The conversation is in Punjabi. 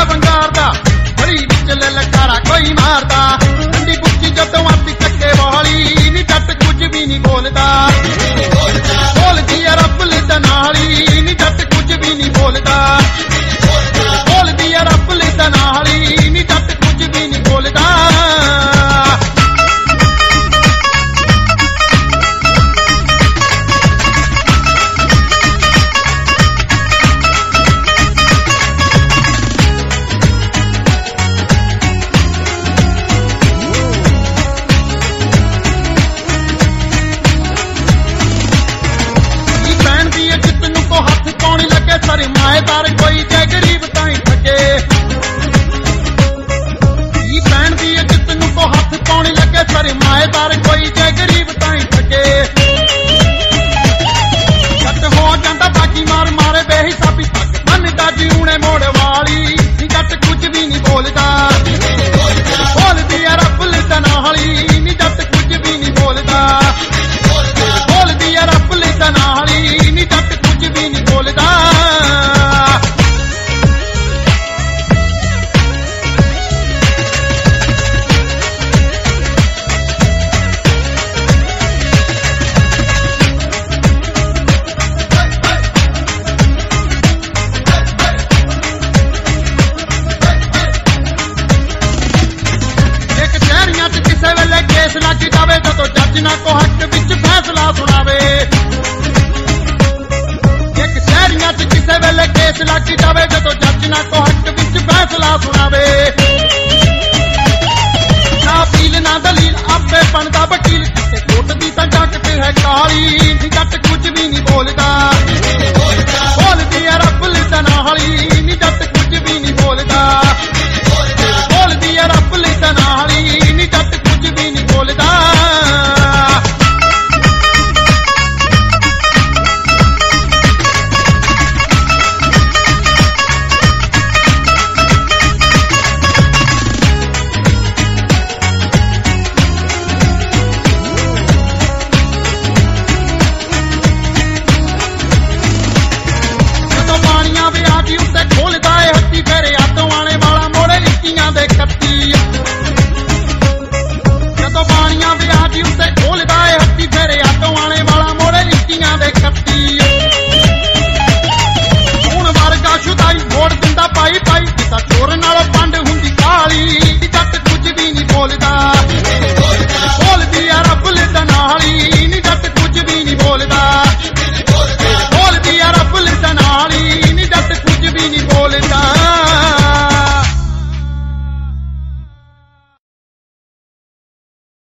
ਵੰਗਾਰ ਦਾ ਗਲੀ ਵਿੱਚ ਲਲਕਾਰਾ ਕੋਈ ਮਾਰਦਾ ਠੰਡੀ ਪੁੱਛੀ ਜਦੋਂ ਆਤੀ ਚੱਕੇ ਵਾਲੀ ਨੀ ਜੱਟ ਕੁਝ ਵੀ ਨਹੀਂ ਬੋਲਦਾ ਬੋਲਦੀ ਆ ਰੱਬ ਲਿਦਾ ਨਾਲੀ ਨੀ ਜੱਟ ਕੁਝ ਵੀ ਨਹੀਂ ਬੋਲਦਾ ਬੋਲਦੀ ਆ ਰੱਬ ਲਿਦਾ ਨਾਲੀ ਨੀ ਜੱਟ ਕੁਝ ਵੀ ਨਹੀਂ ਬੋਲਦਾ ਸਾਰੇ ਮਾਏਦਾਰ ਕੋਈ ਜੈ ਗਰੀਬ ਤਾਂ ਹੀ ਠੱਗੇ ਕੀ ਭੈਣ ਦੀ ਇੱਜ਼ਤ ਨੂੰ ਕੋ ਹੱਥ ਪਾਉਣ ਲੱਗੇ ਸਾਰੇ ਮਾਏਦਾਰ ਕੋਈ ਜੈ ਗਰੀਬ ਤਾਂ ਹੀ ਠੱਗੇ ਜੱਟ ਹੋ ਜਾਂਦਾ ਬਾਜੀ ਮਾਰ ਮਾਰੇ ਬੇਹਿਸਾਬੀ ਪੱਗ ਬੰਨਦਾ ਜਿਉਣੇ ਮੋੜ ਵਾਲੀ ਨੀ ਜੱਟ ਕੁਝ ਵੀ ਨਹੀਂ ਬੋਲਦਾ ਬੋਲਦੀ ਆ ਰੱਬ ਲਿਦਾ ਨਾਲੀ ਨੀ ਜੱਟ ਕੁਝ ਵੀ ਨਹੀਂ ਬੋਲਦਾ ਬੋਲਦੀ ਆ ਰੱਬ ਲਿਦਾ ਨਾਲੀ ਨੀ ਜੱਟ ਕੁਝ ਵੀ ਨਹੀਂ ਬੋਲਦਾ ਕੇਸ ਲੱਗ ਜਾਵੇ ਜਦੋਂ ਜੱਜ ਨਾ ਕੋ ਹੱਕ ਵਿੱਚ ਫੈਸਲਾ ਸੁਣਾਵੇ ਇੱਕ ਸ਼ਹਿਰੀਆਂ 'ਚ ਕਿਸੇ ਵੇਲੇ ਕੇਸ ਲੱਗ ਜਾਵੇ ਜਦੋਂ ਜੱਜ ਨਾ ਕੋ ਹੱਕ ਵਿੱਚ ਫੈਸਲਾ ਸੁਣਾਵੇ ਨਾ ਅਪੀਲ ਨਾ ਦਲੀਲ ਆਪੇ ਬਣਦਾ ਵਕੀਲ ਕਿਸੇ ਕੋਰਟ ਦੀ ਤਾਂ ਜੱਟ ਤੇ ਹੈ ਕਾਲੀ ਨੀ ਜੱਟ ਕੁਝ ਵੀ ਨਹੀਂ ਬੋਲਦਾ